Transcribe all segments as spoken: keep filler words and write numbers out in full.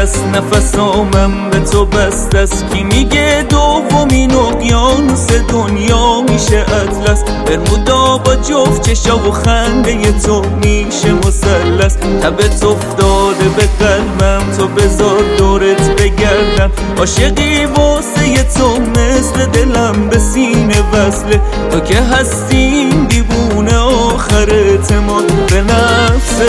است، نفسامم به تو بست است. کی میگه دومین اقیانوس دنیا میشه اطلس؟ برمودا با جفت چشا و خنده تو میشه مثلث. تبت افتاده به قلبم، تو بذار دورت بگردم. عاشقی واسه تو مثل دلم به سینه وصله. تو که هستیم دیوونه آخر اعتماد به نفسه.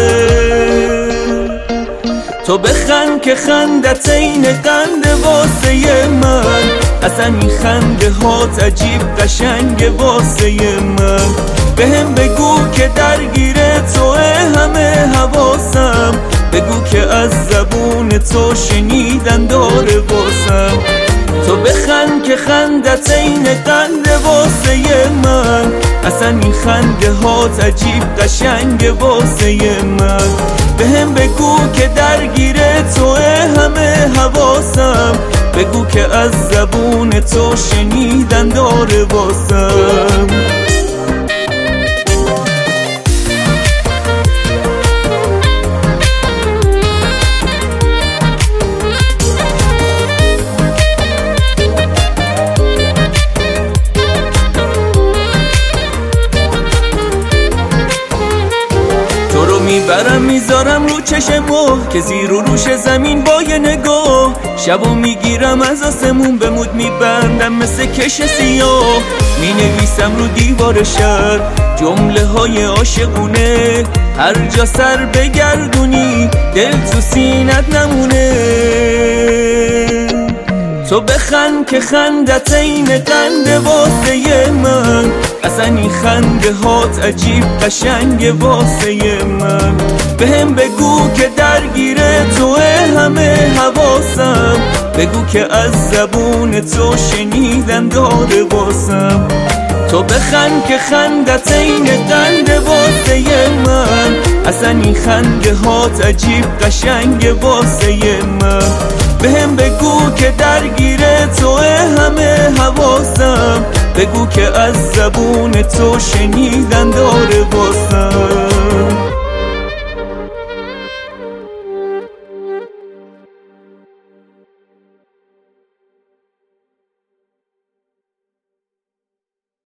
تو بخند که خندت این قنده واسه من. اصلا این خنده هات عجیب قشنگ واسه من. بهم بگو که درگیر توه همه حواسم. بگو که از زبون تو شنیدن داره واسم. تو بخند که خندت این قنده واسه من. اصلا این خنده هات عجیب قشنگ واسه من. بهم بگو که درگیر توه همه حواسم. بگو که از زبون تو شنیدن داره واسم. میبرم میذارم رو چشمو که زیر و روش زمین با یه نگاه. شبو میگیرم از آسمون به مود میبندم مثل کش سیاه. مینویسم رو دیوار شهر جمله های عاشقونه. هر جا سر بگردونی دل تو سینت نمونه. تو بخند که خندت این قنده واسه من. اصلا این خنده هات عجیب قشنگ واسه من. بهم بگو که درگیر توه همه حواسم. بگو که از زبون تو شنیدن داره واسم. تو بخند که خندت این قنده واسه من. اصلا این خنده هات عجیب قشنگ واسه من. بهم بگو که درگیر توه همه حواسم. بگو که از زبون تو شنیدن داره واسم.